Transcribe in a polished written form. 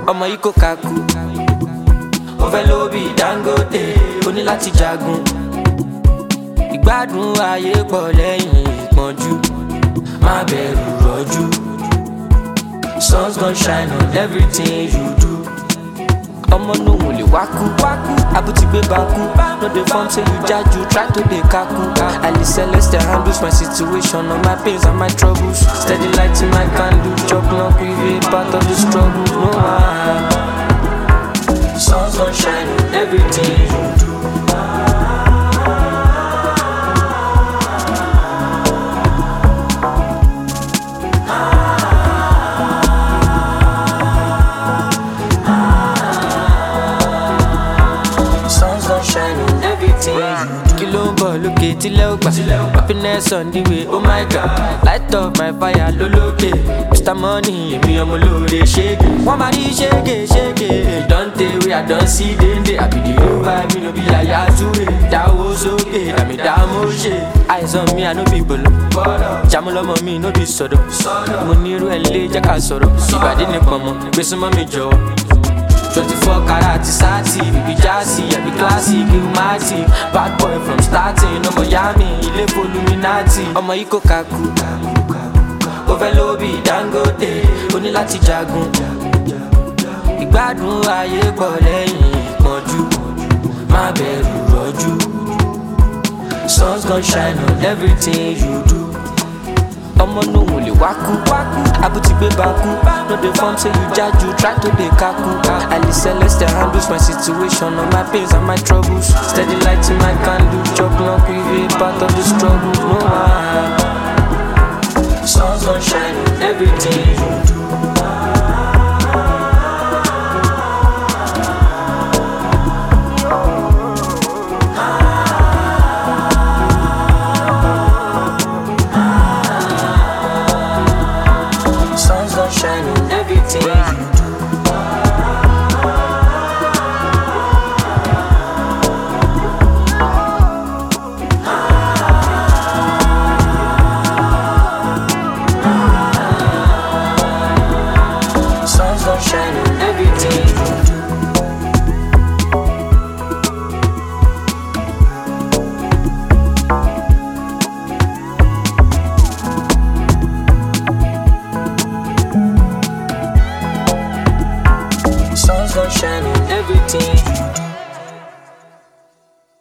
ọmọ yìí kò kakú. Ó fẹ́ lówó bí Dangote, ó ní láti jagun. Ìgbádùn ayé pọ̀ lẹ́yìn ìpọ́njú, má bẹ̀rù rọ́jú. Sun's gonna shine on everything you do. Ọmọ nóhùn lè wákú, àbútí gbé bakú. No dey form say you jaju, try to dey kaku. Ali Celeste handles my situation, all my pains and my troubles. Steady light in my candle, chop knock with a part of the struggle. No one. Sun's gonna shine on everything you do. Kilo ń bọ̀ lókè tílẹ̀ ó gbà. Happiness on the way, oh my god. Light up my fire lólókè. Mr. Money, èmi ọmọ olóore ṣége. Wọ́n máa rí ṣége. Dante wey I don see dende. Àbí the real vibe, mi no be Yaya Toure. Dáwó sókè, dàmí dámó ṣe. Àìsàn mi, I no be gbolo. Jàmú lọ́mọ mi, no be sọ̀dọ̀. Mo ní irú ẹ̀ lé jẹ́ ká sọ̀rọ̀. Ìbàdí ni pọ̀nmọ́, gbé súnmọ́ mi jọ̀wọ́. 24 karat sati, baby jazzy, I be classy, Gilmati. Bad boy from starting, no Miami, ilé Illuminati. Ọmọ yìí kò kakú, ó fẹ́ lówó bí Dangote, ó ní láti jagun. Ìgbádùn ayé pọ̀ lẹ́yìn ìpọ́njú, má bẹ̀rù rọ́jú. Sun's gonna shine on everything you do. Ọmọ nóhùn lè wákú, àbútí gbé bakú. No dey form say you jaju, try to dey kaku. Ali Celeste handles my situation, all my pains and my troubles. Steady light in my candle, chop knock with a part of the struggle. No one. Sun's gonna shine on everything you do. Shine on everything you do. Sun's gonna shine on everything you do. Sun's gonna shine on everything you do.